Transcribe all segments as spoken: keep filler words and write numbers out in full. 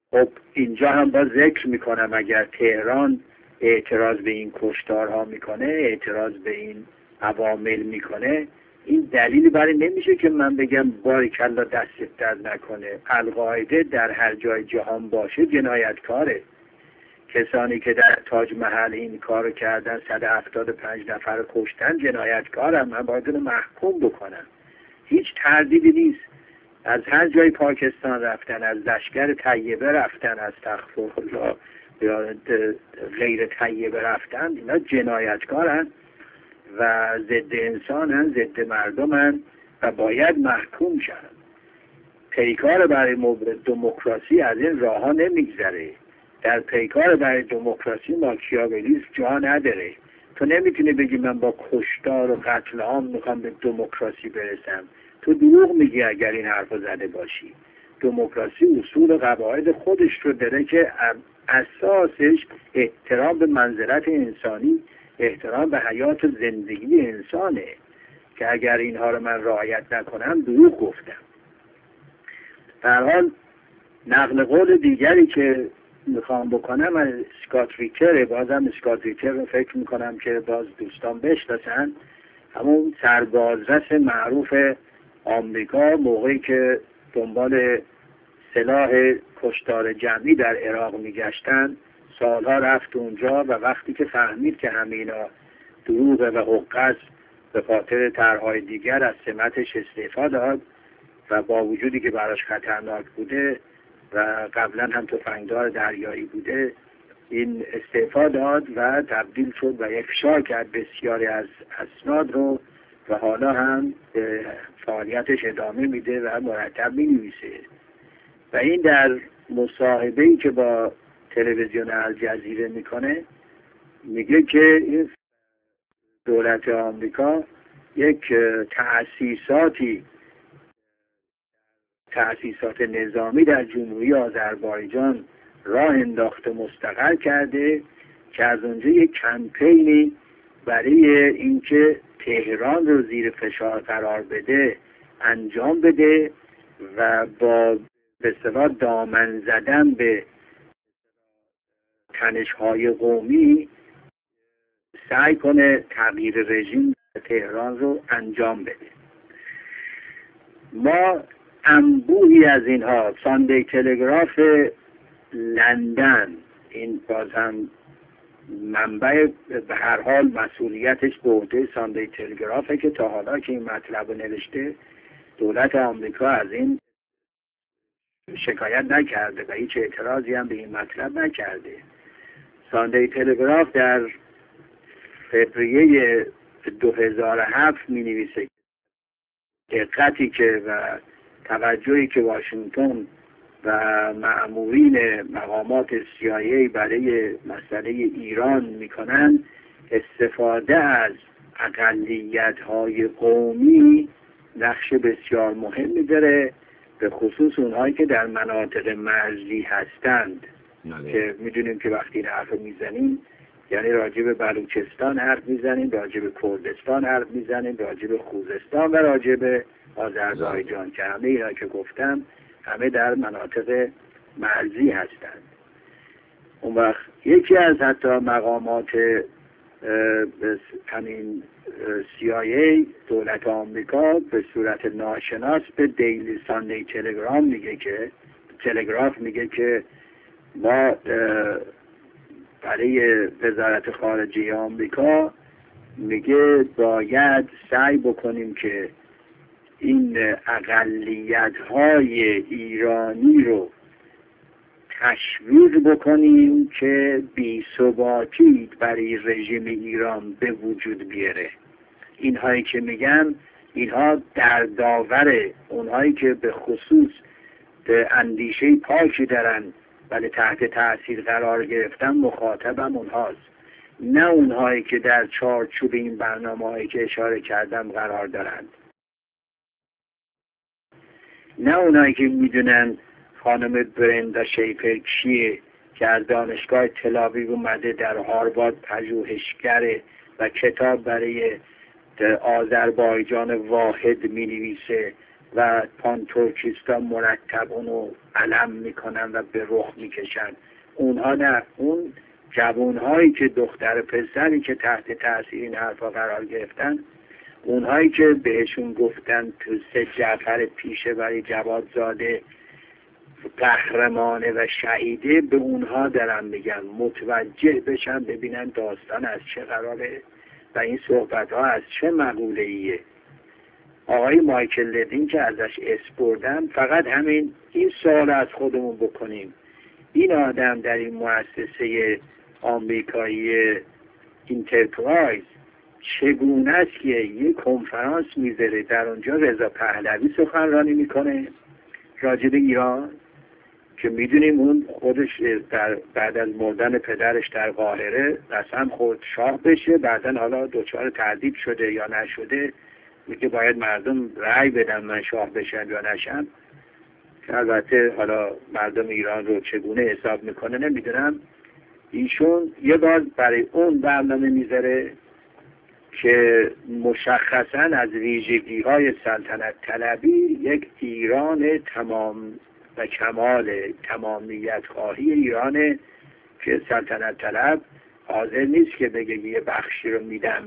خب اینجا هم با ذکر میکنم اگر تهران اعتراض به این کشتارها میکنه، اعتراض به این عوامل میکنه، این دلیلی برای نمیشه که من بگم باریکلا دستت درد نکنه. القاعده در هر جای جهان باشه جنایتکاره. کسانی که در تاج محل این کارو کردن، صد و هفتاد و پنج نفر کشتن، جنایتکارن. من باید رو محکوم بکنم. هیچ تردیدی نیست. از هر جای پاکستان رفتن، از لشکر طیبه رفتن، از استغفرالله یا غیر طیبه رفتن، اینا جنایتکارن و ضد انسانن، ضد مردمن و باید محکوم شن. پیکار برای مورد دموکراسی از این راه ها نمیگذره. در پیکار برای دموکراسی ماکیاولی جا نداره. تو نمیتونی بگی من با کشتار و قتل عام میخوام به دموکراسی برسم. تو دروغ میگی اگر این حرف زده باشی. دموکراسی اصول و قواعد خودش رو داره که اساسش احترام به منزلت انسانی، احترام به حیات و زندگی انسانه که اگر اینها رو من رعایت نکنم دروغ گفتم. در حال نقل قول دیگری که میخوام بکنم از اسکات ریچر، بازم اسکات ریچر رو فکر میکنم که باز دوستان بشناسن، همون سربازرس معروف آمریکا موقعی که دنبال سلاح کشتار جمعی در عراق میگشتن، سالها رفت اونجا و وقتی که فهمید که همینا دروغه و حقه به خاطر طرحهای دیگر از سمتش استعفا داد و با وجودی که براش خطرناک بوده و قبلا هم تفنگدار دریایی بوده این استعفا داد و تبدیل شد و افشا کرد بسیاری از اسناد رو و حالا هم فعالیتش ادامه میده و مرتب می نویسه. و این در مصاحبه‌ای که با تلویزیون الجزیره میکنه میگه که این دولت آمریکا یک تأسیساتی تأسیسات نظامی در جمهوری آذربایجان راه انداخته، مستقر کرده که از اونجا یک کمپینی برای اینکه تهران رو زیر فشار قرار بده انجام بده و با به اصطلاح دامن زدن به تنش‌های قومی سعی کنه تغییر رژیم تهران رو انجام بده. ما انبوهی از اینها، ساندی تلگراف لندن، این باز هم منبع به هر حال مسئولیتش به عهده ساندی تلگرافه که تا حالا که این مطلب رو نوشته دولت آمریکا از این شکایت نکرده و هیچ اعتراضی هم به این مطلب نکرده. ساندی تلگراف در فوریه دو هزار و هفت می نویسه دقتی که و توجهی که واشنگتن و مأمورین مقامات سی آی ای برای مسئله ایران میکنن استفاده از اقلیت‌های قومی نقش بسیار مهمی داره، به خصوص اونهایی که در مناطق مرزی هستند نده. که میدونیم که وقتی این حرف میزنیم یعنی راجع به بلوچستان حرف میزنیم، راجع به کردستان حرف میزنیم، راجع به خوزستان و راجع به آذربایجان که همه اینا که گفتم همه در مناطق مرزی هستند. اون وقت یکی از حتی مقامات همین سی آی ای دولت آمریکا به صورت ناشناس به دیلی ساندی تلگراف میگه که تلگراف میگه که ما برای وزارت خارجه آمریکا میگه باید سعی بکنیم که این اقلیت‌های ایرانی رو تشویق بکنیم که بی‌ثباتی برای رژیم ایران به وجود بیاره. اینهایی که میگن اینها در داور اونهایی که به خصوص به اندیشه پاکی دارن ولی تحت تاثیر قرار گرفتن مخاطبم اونهاست، نه اونهایی که در چارچوب این برنامه‌هایی که اشاره کردم قرار دارند، نه اونایی که میدونن خانم برندا شیفر کیه که از دانشگاه تل‌آویو اومده، در هاروارد پژوهشگره و کتاب برای آذربایجان واحد می نویسه و پانتورکیستا مرتب اونو علم میکنن و به رخ میکشن. اونها نه، اون جوانهایی که دختر پسری که تحت تاثیر این حرفا قرار گرفتن، اونهایی که بهشون گفتن تو سه جعفر پیشوری جوادزاده قهرمانه و شهیده، به اونها دارن میگن متوجه بشن ببینن داستان از چه قراره و این صحبت ها از چه مقوله ایه. آقای مایکل لوین که ازش اسم بردن، فقط همین این سوال از خودمون بکنیم، این آدم در این مؤسسه آمریکایی انترپرایز چگونه است که یک کنفرانس میذاره در اونجا رضا پهلوی سخنرانی میکنه راجع به ایران که میدونیم اون خودش در بعد از مردن پدرش در قاهره قسم خورد شاه بشه، بعدن حالا دچار تردید شده یا نشده، میگه باید مردم رأی بدن من شاه بشم یا نشم. البته حالا مردم ایران رو چگونه حساب میکنه نمیدونم. ایشون یه بار برای اون برنامه میذاره که مشخصا از ویژگی های سلطنت طلبی یک ایران تمام و کمال تمامیت خواهی ایران که سلطنت طلب حاضر نیست که بگه یه بخشی رو میدم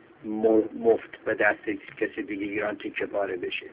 مفت به دست کسی دیگه ایران تیکه پاره بشه.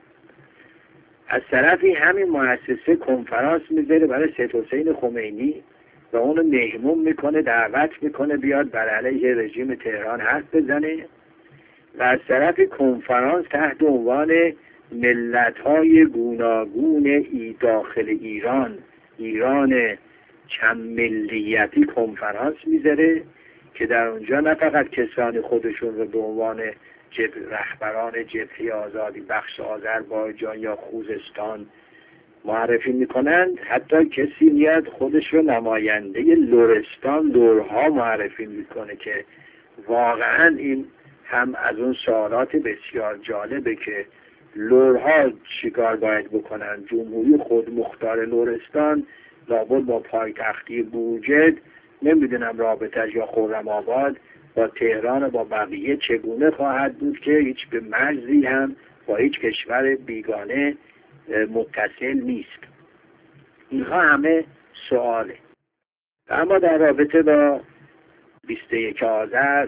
از طرفی همین مؤسسه کنفرانس میذاره برای سید حسین خمینی و اونو مهمون میکنه، دعوت میکنه بیاد بر علیه رژیم تهران حرف بزنه، و از طرف کنفرانس تحت عنوان ملت‌های گوناگون ای داخل ایران، ایران چند ملیتی کنفرانس میذاره که در اونجا نه فقط کسانی خودشون رو به عنوان جب رهبران جبهه آزادی بخش آذربایجان یا خوزستان معرفی میکنند، حتی کسی میاد خودش رو نماینده لرستان لرها معرفی میکنه که واقعا این هم از اون سوالات بسیار جالبه که لرها چیکار باید بکنن. جمهوری خودمختار لرستان لابد با پایتختی بوجد، نمیدونم رابطش یا خرم آباد با تهران و با بقیه چگونه خواهد بود که هیچ به مرزی هم با هیچ کشور بیگانه متصل نیست. اینها همه سواله. اما در رابطه با بیست و یک آذر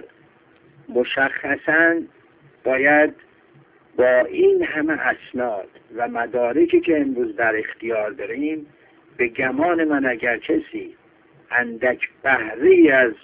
مشخصاً باید با این همه اسناد و مدارکی که امروز در اختیار داریم، به گمان من اگر کسی اندک بهره‌ای از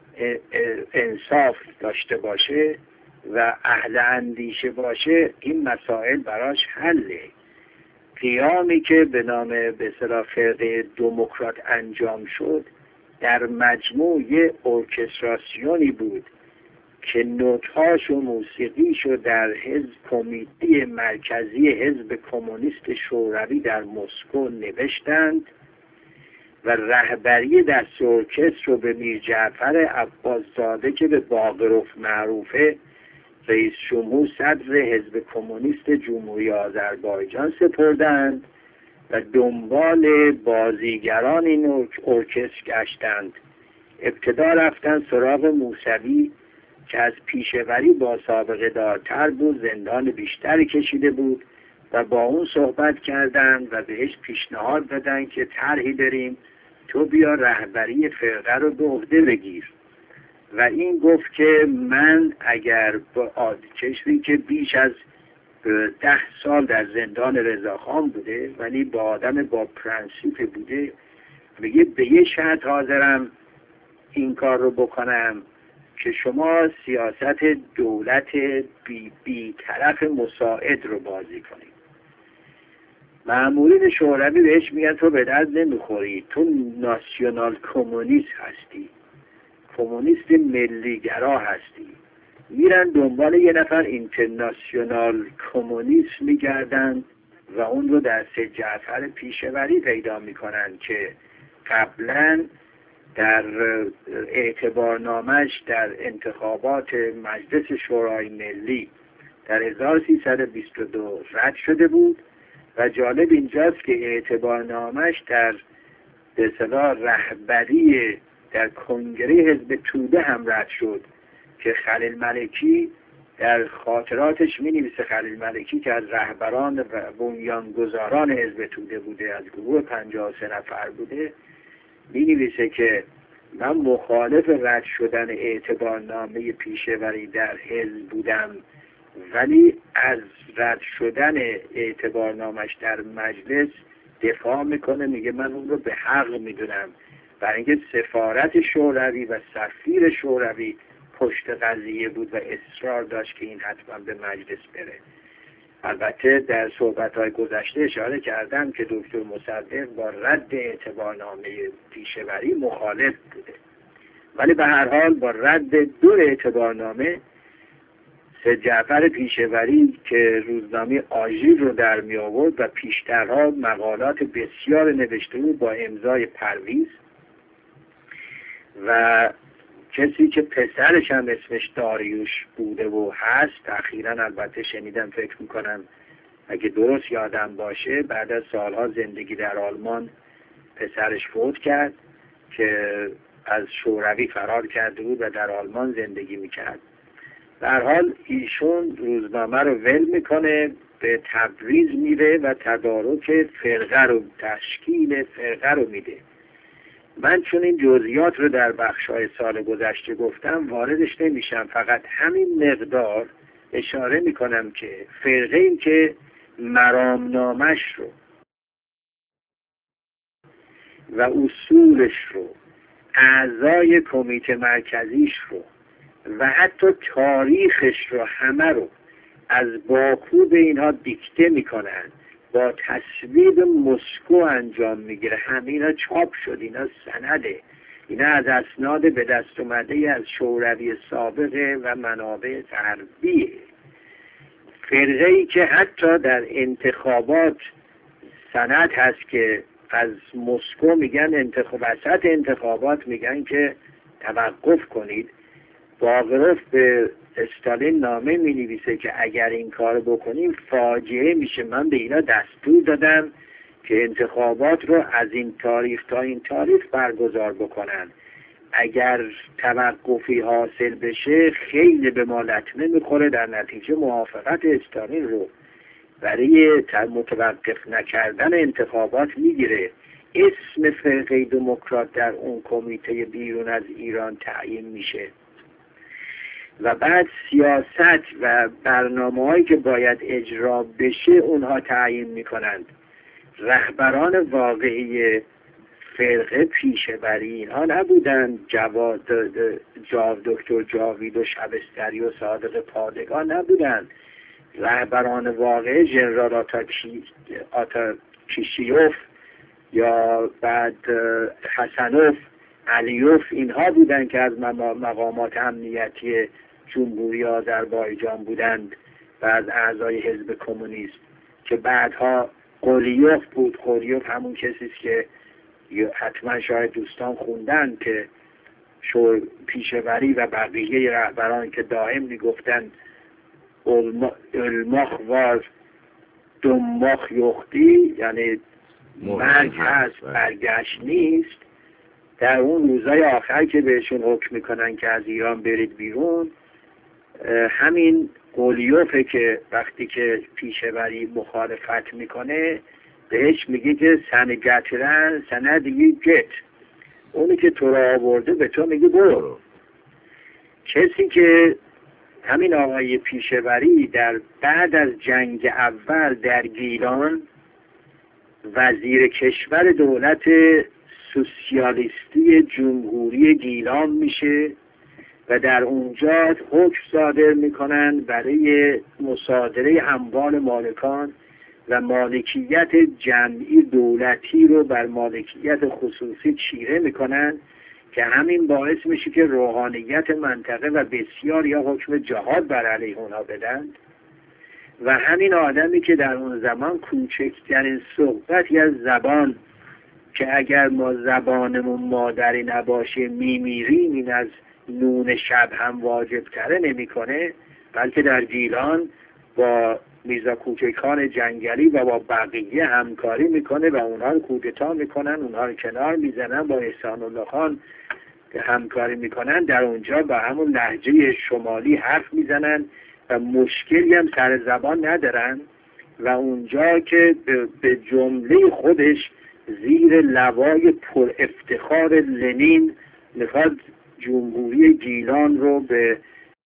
انصاف داشته باشه و اهل اندیشه باشه، این مسائل براش حله. قیامی که به نام به اصطلاح فرقه دموکرات انجام شد در مجموع ارکستراسیونی بود که نوت‌هاش و موسیقیش رو در حزب کمیته مرکزی حزب کمونیست شوروی در مسکو نوشتند و رهبری دست ارکستر رو به میر جعفر عباسزاده که به باقرف معروفه، رئیس جمهور صدر حزب کمونیست جمهوری آذربایجان سپردند و دنبال بازیگران این ارکستر گشتند. ابتدا رفتن سراغ موسوی که از پیشوری با سابقه دارتر بود، زندان بیشتری کشیده بود و با اون صحبت کردند و بهش پیشنهاد دادن که طرحی داریم تو بیا رهبری فرقه رو به عهده بگیر. و این گفت که من اگر با کشوری که بیش از ده سال در زندان رضاخان بوده ولی با آدم با پرنسیپ بوده، میگه به یه شرط حاضرم این کار رو بکنم که شما سیاست دولت بی, بی طرف مساعد رو بازی کنید. مأمورین شوروی بهش میگن تو به درد نمیخوری، تو ناسیونال کمونیست هستی، کمونیست ملیگرا هستی. میرن دنبال یه نفر اینترناسیونال کمونیست میگردن و اون رو در سید جعفر پیشوری پیدا میکنن که قبلا در اعتبارنامش در انتخابات مجلس شورای ملی در هزار و سیصد و بیست و دو رد شده بود و جالب اینجاست که اعتبارنامش در به اصطلاح رهبری در کنگره حزب توده هم رد شد که خلیل ملکی در خاطراتش می نویسه خلیل ملکی که از رهبران و بنیانگذاران حزب توده بوده، از گروه پنجاه و سه نفر بوده، می نویسه که من مخالف رد شدن اعتبارنامه پیشه‌وری در حزب بودم، ولی از رد شدن اعتبارنامش در مجلس دفاع میکنه، میگه من اون رو به حق میدونم، برای اینکه سفارت شوروی و سفیر شوروی پشت قضیه بود و اصرار داشت که این حتما به مجلس بره. البته در صحبت‌های گذشته اشاره کردم که دکتر مصدق با رد اعتبارنامه پیشه‌وری مخالف بوده، ولی به هر حال با رد دو اعتبارنامه سید جعفر پیشه‌وری که روزنامه آژیر رو در می آورد و پیشترها مقالات بسیار نوشته بود با امضای پرویز و کسی که پسرش هم اسمش داریوش بوده و هست، اخیراً البته شنیدم، فکر میکنم اگه درست یادم باشه بعد از سالها زندگی در آلمان پسرش فوت کرد که از شوروی فرار کرده بود و در آلمان زندگی میکرد. در حال ایشون روزنامه رو ول میکنه، به تبریز میره و تدارک فرقه رو، تشکیل فرقه رو میده. من چون این جزئیات رو در بخش‌های سال گذشته گفتم واردش نمیشم، فقط همین مقدار اشاره میکنم که فرقه این که مرامنامش رو و اصولش رو، اعضای کمیته مرکزیش رو و حتی تاریخش رو همه رو از باکو به اینها دیکته میکنن، با تصویب مسکو انجام میگیره. همینا چاپ شد، اینا سنده، اینا از اسناد به دست اومده از شوروی سابقه و منابع غربیه. فرقه ای که حتی در انتخابات سند هست که از مسکو میگن انتخاب وسط انتخابات میگن که توقف کنید، باقروف به استالین نامه می نویسه که اگر این کار بکنیم فاجعه میشه. من به اینا دستور دادم که انتخابات رو از این تاریخ تا این تاریخ برگزار بکنن، اگر توقفی حاصل بشه خیلی به ما لطمه میخوره، در نتیجه موافقت استالین رو برای متوقف نکردن انتخابات میگیره. اسم فرقه دموکرات در اون کمیته بیرون از ایران تعیین میشه و بعد سیاست و برنامه هایی که باید اجرا بشه اونها تعیین میکنند. رهبران واقعی فرقه پیشه‌وری اینها نبودن، جواد جاو دکتر جاوید و شبستری و صادق پادگان نبودن. رهبران واقعی ژنرال آتاکی آتاکیشیوف یا بعد حسنوف، علیوف، اینها بودن که از مقامات امنیتی جمهوری آذربایجان بودند و از اعضای حزب کمونیست، که بعدها قلیوف بود. قلیوف همون کسی است که حتما شاید دوستان خوندن که شور پیشه‌وری و بقیه رهبران که دائم میگفتن الماخ وار دماخ یختی، یعنی مرگ هست برگشت نیست، در اون روزای آخر که بهشون حکم میکنن که از ایران برید بیرون، همین قلیوفه که وقتی که پیشه‌وری مخالفت میکنه بهش میگه که سن گترن سنه دیگه گت، اونی که تو را آورده به تو میگه برو. کسی که همین آقای پیشه‌وری در بعد از جنگ اول در گیلان وزیر کشور دولت سوسیالیستی جمهوری گیلان میشه و در اونجا حکم صادر میکنن برای مصادره اموال مالکان و مالکیت جمعی دولتی رو بر مالکیت خصوصی چیره میکنن، که همین باعث میشه که روحانیت منطقه و بسیار یا حکم جهاد بر علیه اونها بدن. و همین آدمی که در اون زمان کوچکترین صحبتی از زبان، که اگر ما زبانمون مادری نباشه میمیریم، این از نون شب هم واجب تره نمیکنه، بلکه در گیلان با میرزا کوچکان جنگلی و با بقیه همکاری میکنه و اونها رو کودتا میکنن، اونها رو کنار میزنن، با احسان الله خان همکاری میکنن، در اونجا با همون لهجه شمالی حرف میزنن و مشکلی هم سر زبان ندارن و اونجا که به جمله خودش زیر لوای پر افتخار لنین میخواد جمهوری گیلان رو به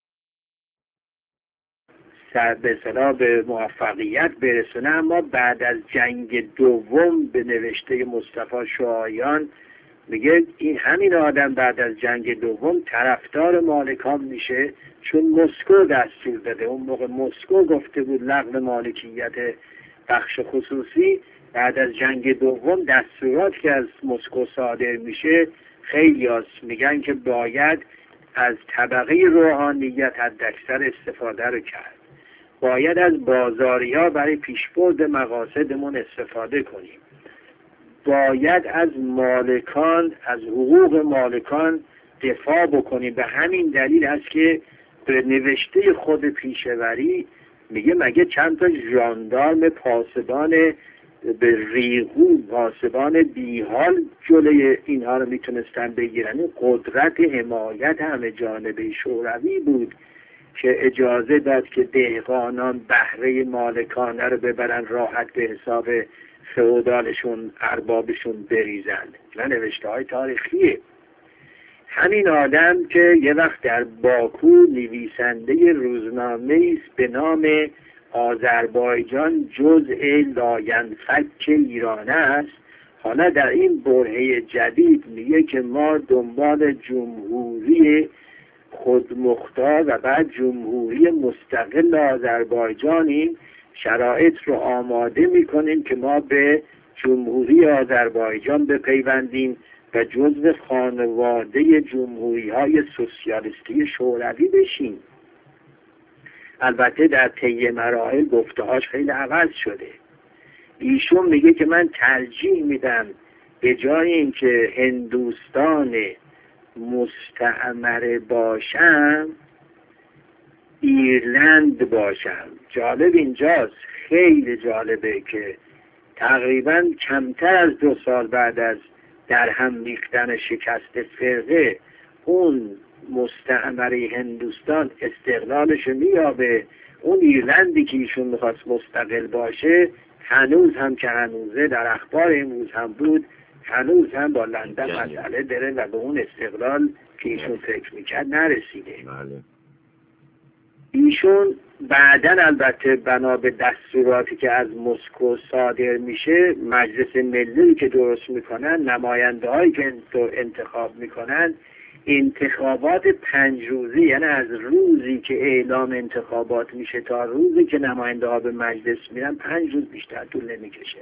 به اصطلاح به موفقیت برسونه، اما بعد از جنگ دوم به نوشته مصطفی شعایان میگه این همین آدم بعد از جنگ دوم طرفدار مالکان میشه چون مسکو دستور داده. اون موقع مسکو گفته بود لغو مالکیت بخش خصوصی. بعد از جنگ دوم دستورات که از مسکو صادر میشه خیلی هست میگن که باید از طبقه روحانیت حداکثر استفاده رو کرد، باید از بازاریا برای پیشبرد مقاصدمون استفاده کنیم، باید از مالکان، از حقوق مالکان دفاع بکنیم. به همین دلیل است که به نوشته خود پیشوری میگه مگه چند تا ژاندارم پاسبان به ریغو، پاسبان بیحال جلوی اینها رو میتونستن بگیرن؟ قدرت حمایت همه جانبه شوروی بود که اجازه داد که دهقانان بهره مالکانه رو ببرن راحت به حساب فئودالشون، اربابشون بریزن. و نوشته های تاریخیه. همین آدم که یه وقت در باکو نویسنده روزنامه است به نام آذربایجان جزء لاینفک ایران است، حالا در این برهه جدید میگه که ما دنبال جمهوری خودمختار و بعد جمهوری مستقل آذربایجانیم، شرایط رو آماده میکنیم که ما به جمهوری آذربایجان بپیوندیم و جزو خانواده جمهوری های سوسیالیستی شوروی بشیم. البته در طی مراحل گفته‌هاش خیلی عوض شده. ایشون میگه که من ترجیح میدم به جای اینکه هندوستان مستعمره باشم ایرلند باشم. جالب اینجاست، خیلی جالبه که تقریبا کمتر از دو سال بعد از در هم ریختن شکست فرقه اون مستعمره هندوستان استقلالش میابه. اون ایرلندی که ایشون میخواست مستقل باشه هنوز هم که هنوزه، در اخبار امروز هم بود، هنوز هم با لندن مسئله داره و به اون استقلال که ایشون فکر میکرد نرسیده. بله. ایشون بعداً البته بنا به دستوراتی که از مسکو صادر میشه، مجلس ملی که درست میکنن، نماینده هایی که انتخاب میکنن، انتخابات پنج روزی، یعنی از روزی که اعلام انتخابات میشه تا روزی که نماینده ها به مجلس میرن پنج روز بیشتر طول نمیکشه.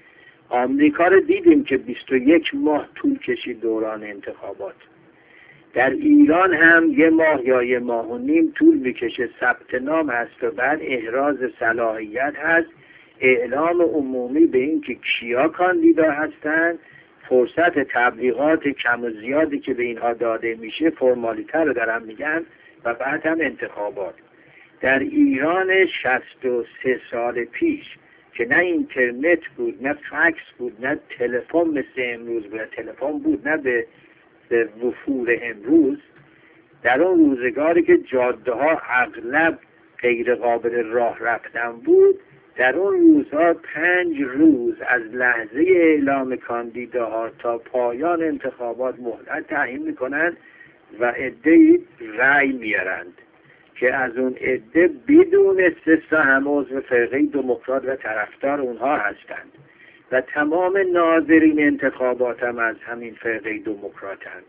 آمریکا رو دیدیم که بیست و یک ماه طول کشید دوران انتخابات. در ایران هم یه ماه یا یه ماه و نیم طول میکشه. ثبت نام هست و بعد احراز صلاحیت هست، اعلام عمومی به این که کیا کاندیدا هستن، فرصت تبلیغات کم و زیادی که به اینها داده میشه، فرمالیته رو دارن میگن، و بعد هم انتخابات. در ایران شصت و سه سال پیش که نه اینترنت بود، نه فکس بود، نه تلفن مثل امروز بود، تلفن بود نه به به وفور امروز، در اون روزگاری که جاده ها اغلب غیر قابل راه رفتن بود، در اون روزها پنج روز از لحظه اعلام کاندیداها تا پایان انتخابات مهلت تعیین میکنند و عده‌ای رأی میارند که از اون عده بدون استثنا هم عضو فرقه دموکرات و طرفدار اونها هستند و تمام ناظرین انتخابات هم از همین فرقه دموکراتند.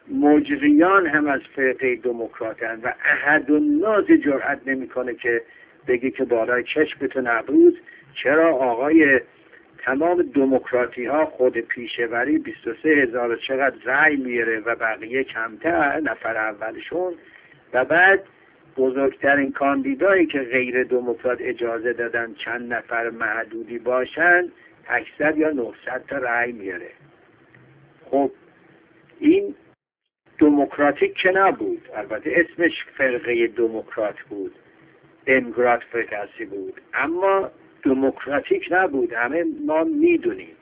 مجریان هم از فرقه دموکراتند و احد الناس جرأت نمیکنه که بگی که بالای چشمتون ابروز چرا آقای تمام دموکراتی ها خود پیشوری بیست و سه هزار چقدر رأی میاره و بقیه کمتر، نفر اولشون، و بعد بزرگترین کاندیدایی که غیر دموکرات اجازه دادن چند نفر محدودی باشن هشتصد یا نهصد تا رأی میاره. خب این دموکراتیک که نبود، البته اسمش فرقه دموکرات بود، دموکرات فرقه بود، اما دموکراتیک نبود، همه ما میدونیم.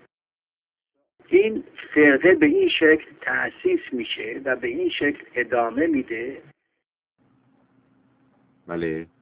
این فرقه به این شکل تأسیس میشه و به این شکل ادامه میده. بله.